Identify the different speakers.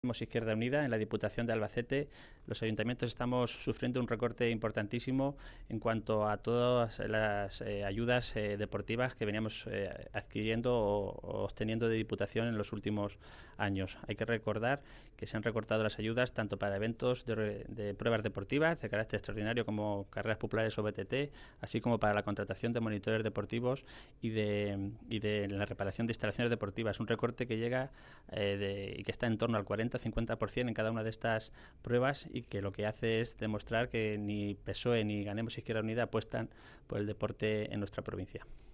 Speaker 1: Izquierda Unida, en la Diputación de Albacete, los ayuntamientos estamos sufriendo un recorte importantísimo en cuanto a todas las ayudas deportivas que veníamos adquiriendo o obteniendo de Diputación en los últimos años. Hay que recordar que se han recortado las ayudas tanto para eventos de pruebas deportivas de carácter extraordinario como carreras populares o BTT, así como para la contratación de monitores deportivos y de la reparación de instalaciones deportivas. Un recorte que llega y que está en torno al 40-50% en cada una de estas pruebas, y que lo que hace es demostrar que ni PSOE ni Ganemos Izquierda Unida apuestan por el deporte en nuestra provincia.